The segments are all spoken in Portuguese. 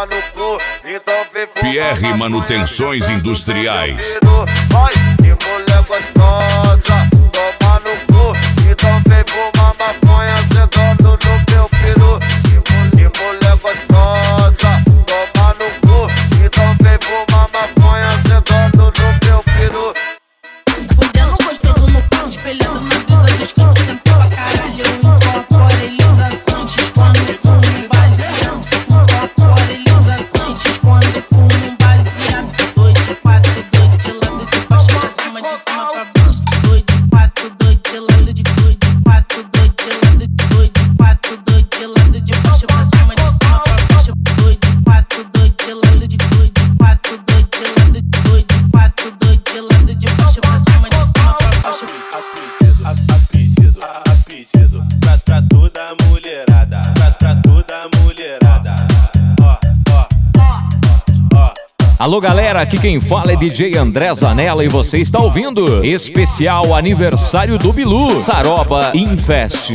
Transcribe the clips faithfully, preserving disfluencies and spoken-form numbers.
toma no cu. Então vem fumar Pierre Manutenções Industriais. Vai, que mulher gostosa, toma no cu. Então vem fumar maconha sentando no meu peru. Que mulher gostosa, toma no cu. Então vem fumar maconha sentando no meu peru. Fudendo gostoso no pão, espelhando na brisa dos campos. Sentou pra caralho, incorpora Elisa Sanches quando fumo um baseado. Incorpora Elisa Sanches quando fumo um baseado. Dois de quatro, dois de lado de baixo pra cima, de cima pra baixo. Dois de quatro, dois de lado de dois de quatro, dois de lado de dois de quatro, dois de lado de baixo pra cima, de cima pra baixo. Dois de quatro, dois de lado de dois de quatro, dois de lado de dois de quatro, dois de lado de baixo pra cima, de cima pra baixo. A, a pedido, a pedido, pra, pra toda mulherada, pra, pra toda mulherada. Ó, ó, ó. Alô galera, aqui quem fala é D J André Zanella e você está ouvindo especial aniversário do Bilu, Saroba Infest.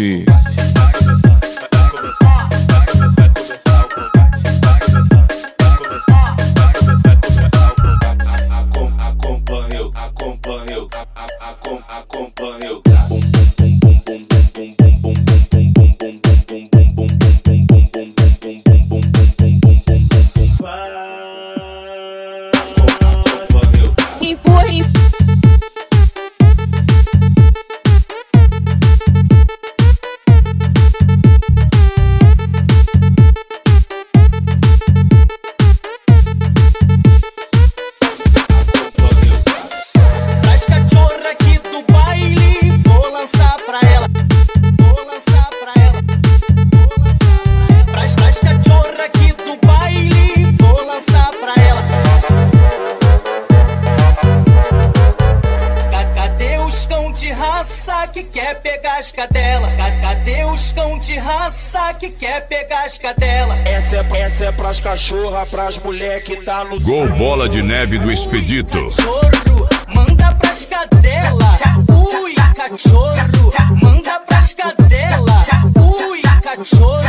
Acompanhou, acompanhou, acompanhou. Que quer pegar as cadela? Cadê os cão de raça que quer pegar as cadela? Essa é, essa é pras cachorra, pras mulher que tá no Gol Bola de Neve do Expedito. Cachorro, manda pras cadela. Ui, cachorro, manda pras cadela. Ui, cachorro.